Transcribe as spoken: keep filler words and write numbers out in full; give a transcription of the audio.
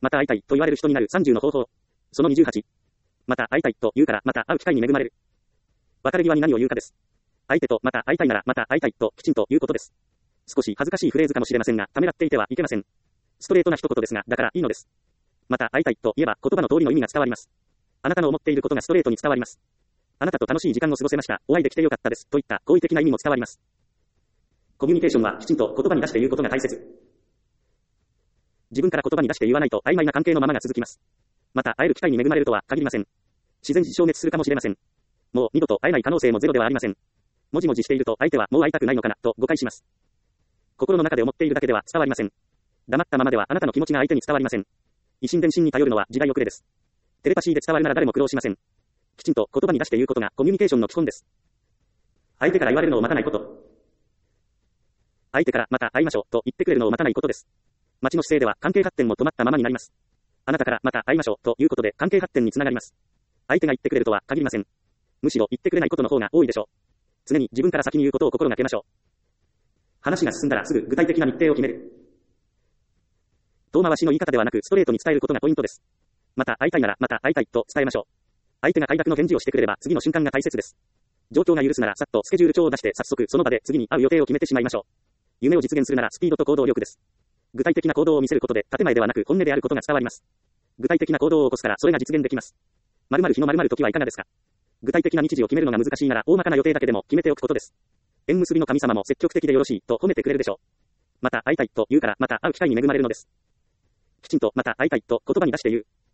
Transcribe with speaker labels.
Speaker 1: また会いたいと言われる人になるさんじゅうの方法。そのにじゅうはち。また会いたいと言うからまた会う機会に恵まれる。別れ際に何を言うかです。相手とまた会いたいならまた会いたいときちんと言うことです。少し恥ずかしいフレーズかもしれませんが、ためらっていてはいけません。ストレートな一言ですが、だからいいのです。また会いたいと言えば言葉の通りの意味が伝わります。あなたの思っていることがストレートに伝わります。あなたと楽しい時間を過ごせました。お会いできてよかったです。といった好意的な意味も伝わります。コミュニケーションはきちんと言葉に出して言うことが大切。自分から言葉に出して言わないと曖昧な関係のままが続きます。また会える機会に恵まれるとは限りません。自然に消滅するかもしれません。もう二度と会えない可能性もゼロではありません。もじもじしていると相手はもう会いたくないのかなと誤解します。心の中で思っているだけでは伝わりません。黙ったままではあなたの気持ちが相手に伝わりません。以心伝心に頼るのは時代遅れです。テレパシーで伝わるなら誰も苦労しません。きちんと言葉に出して言うことがコミュニケーションの基本です。相手から言われるのを待たないこと。相手からまた会いましょうと言ってくれるのを待たないことです。待ちの姿勢では関係発展も止まったままになります。あなたからまた会いましょうということで関係発展につながります。相手が言ってくれるとは限りません。むしろ言ってくれないことの方が多いでしょう。常に自分から先に言うことを心がけましょう。話が進んだらすぐ具体的な日程を決める。遠回しの言い方ではなくストレートに伝えることがポイントです。また会いたいならまた会いたいと伝えましょう。相手が快諾の返事をしてくれれば次の瞬間が大切です。状況が許すならさっとスケジュール帳を出して早速その場で次に会う予定を決めてしまいましょう。夢を実現するならスピードと行動力です。具体的な行動を見せることで建前ではなく本音であることが伝わります。具体的な行動を起こすからそれが実現できます。〇〇日の〇〇時はいかがですか。具体的な日時を決めるのが難しいなら大まかな予定だけでも決めておくことです。縁結びの神様も積極的でよろしいと褒めてくれるでしょう。また会いたいと言うからまた会う機会に恵まれるのです。きちんとまた会いたいと言葉に出して言う。